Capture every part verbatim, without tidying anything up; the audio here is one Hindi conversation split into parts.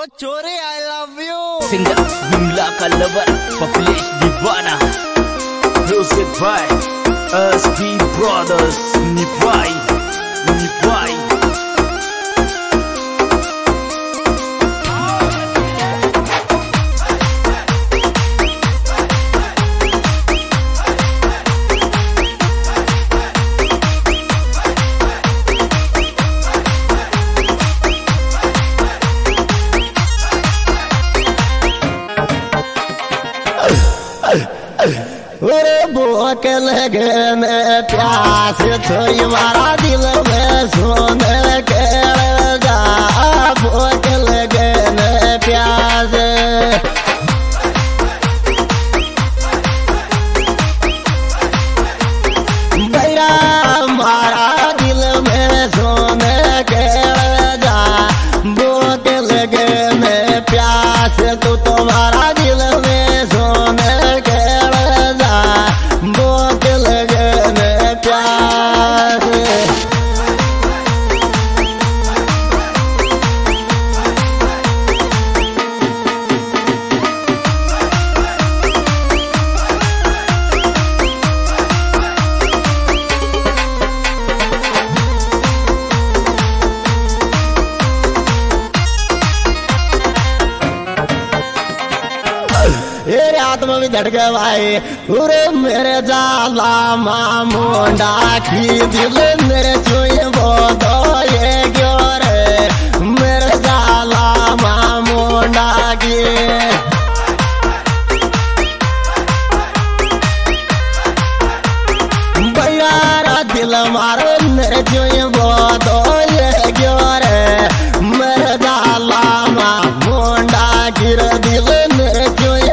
Oh Chori, I love you. Singer Bimla Kalabar, Publish Divana. Music by S P Brothers. Nipai, Nipai. अरे भूख लगे में प्यास थोड़ी मारा दिल में सोने के जा भूख लगे में प्यास भैया मारा दिल में सोने के जा भूख लगे में प्यास तू तुम्हारा दिल में सोने के भूख लगे में प्यास ये आत्मा भी धड़क भाई पूरे मेरे जाला मुंडा की दिल मेरे छुए वो दो ये क्यों रे मेरे जाला मुंडा की भैया दिल मारो मेरे छुए वो दो ये क्यों रे मेरे जाला मुंडा की दिल मेरे छुए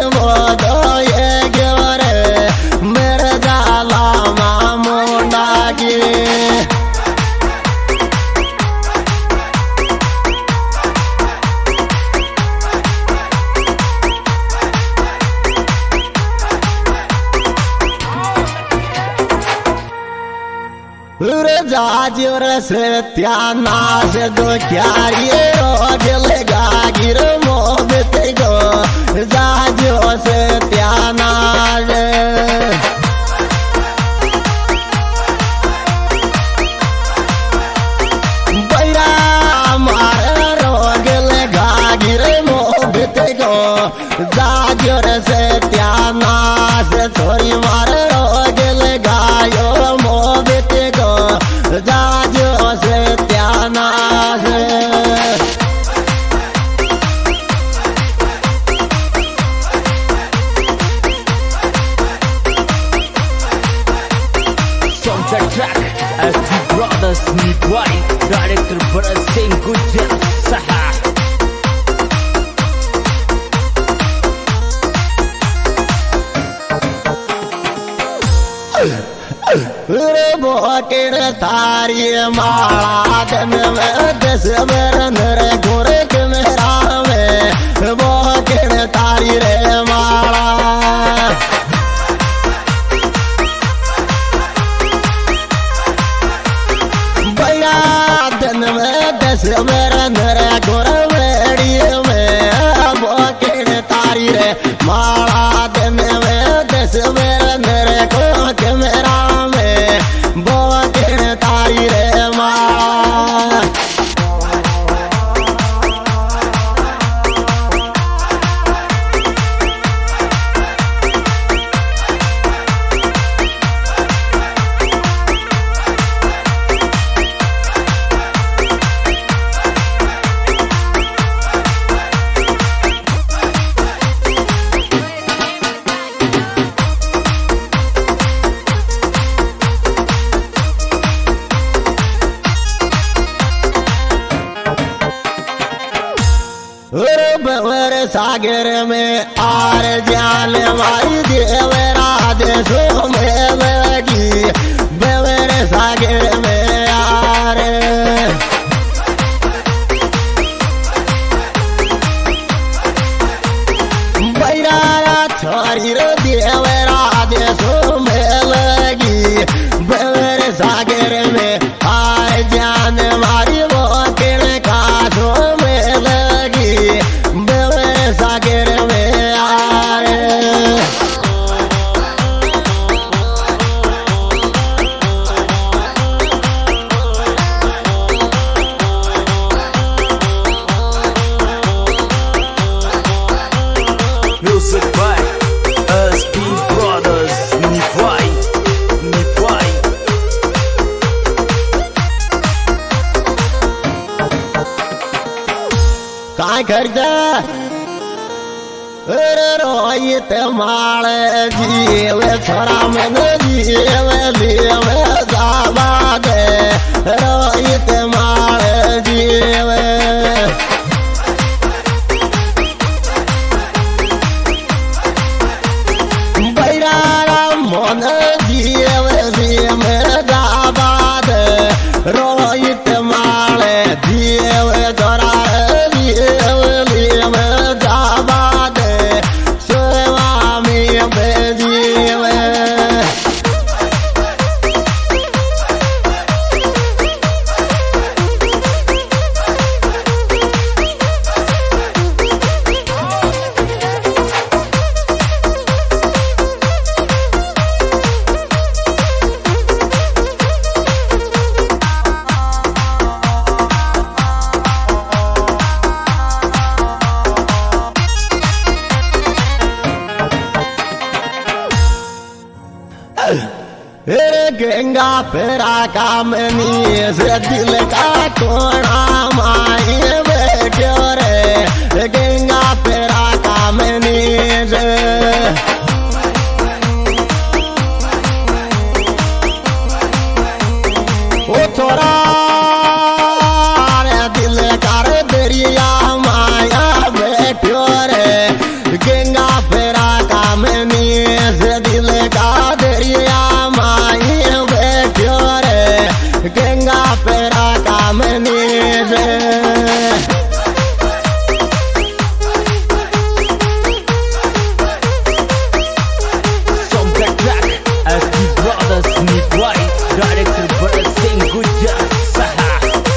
जाजर से त्याना से दो क्यारी रोज लगा गिर मोहब्बत को जाजो से त्याना भैया मारे रोज लगा गिर मोहब्बत को जाजर से त्याना से थोड़ी मारे रोज लगायो मोहब्बत को जाजो से त्याना से Soundtrack track S P Brothers. Nipai, Director Bharat Singh Gujjar Saha. बोटेर तारी माला दिन में दस नर गोरे के मेरा में बोटेर तारी रे माला भैया दिन में दस नर गोरे मेरी में बोटेर तारी रे माला दिन में दस नर गोरे के मेरा बोटेर तारी रे माँ बवर सागर में आर जाल मारी देवरा देशों में लगी बवर सागर में आर भैया छोरी रे देवरा देशों में लगी बवर सागर में आर जान मारी वो के काशों में लगी Music by S P Brothers. Nifai, Nifai. काय करता रोहित माल जीव छोरा में जीव जीव जाबा दे रोहित माल जीव बैरा मन जीव जीव जाबा दे रोहित माल जीव छोरा गंगा फेरा कामनी से दिल का कोना माई बैठो रे गंगा फेरा कामनी से ओ छोरा दिल कर दरिया माया बैठो रे गंगा फेरा कामनी से दिल का दरिया गंगा पेरा कामनी रे From the track, S P Brothers. Nifai, director Bharat Singh Gujar Saha.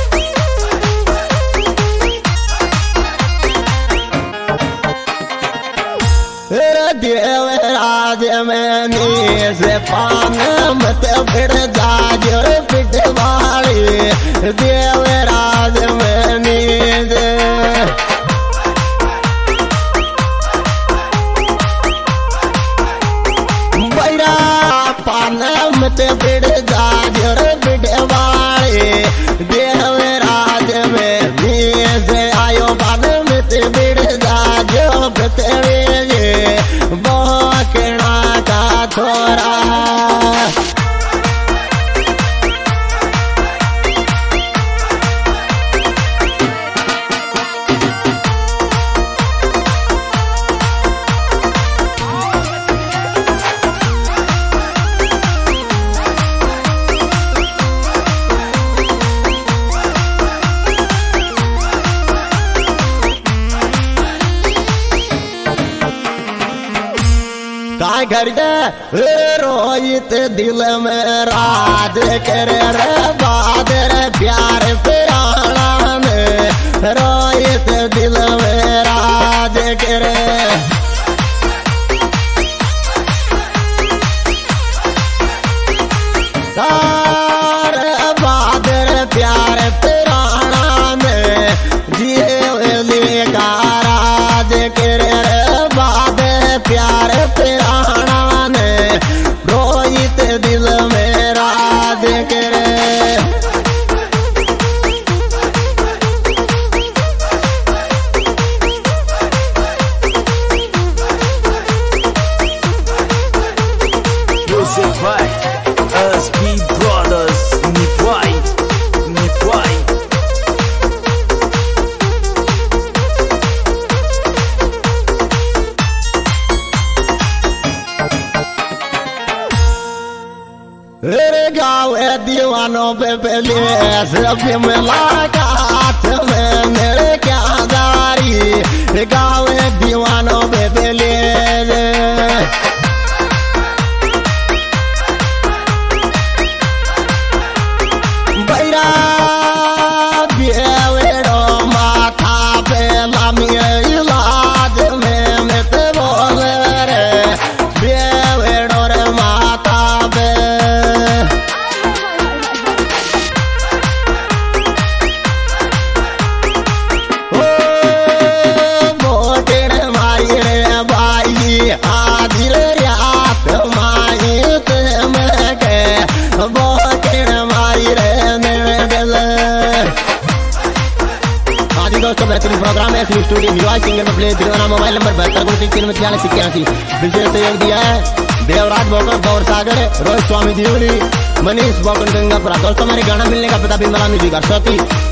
Devraj में नीस पान मत फिर जाजो पिट वाली देवराज में नीस बैरा पान मत फिर जाजो पिट वाली देवराज में नीस आयो पान मत फिर जाजो पिटवे बोकना का थोड़ा काय करते रोहित दिल में राज करे रे बादर प्यार पुराना में रोहित दिल में राज करे तार बादर प्यार पुराना में जिये का राज करे रे बादर प्यार पुराना ने रोहित दिल में राज करे Music by S P Brothers. Nifai, Nifai. रे गाँव दीवानों पे पहले सभी मुलाकात में मेरे क्या जारी गाँव दीवानों पे पहले बैरा बेवेड़ो माथा पे लामी इलाज में मत बोल रे बेवेड़ो रे माथा पे ओ जी दोस्तों, बेहतरीन प्रोग्राम है स्टूडियो हीरो सिंगर में प्ले तिरवाना मोबाइल नंबर बहत्तर उनतीस तीन में छियालीस इक्यासी। विशेष सहयोग दिया है देवराज बोकर, गौर सागर, रोहित स्वामी दियोली, मनीष बोकर गंगापुरा। दोस्तों हमारे गाना मिलने का पता भी मला म्यूजिक सती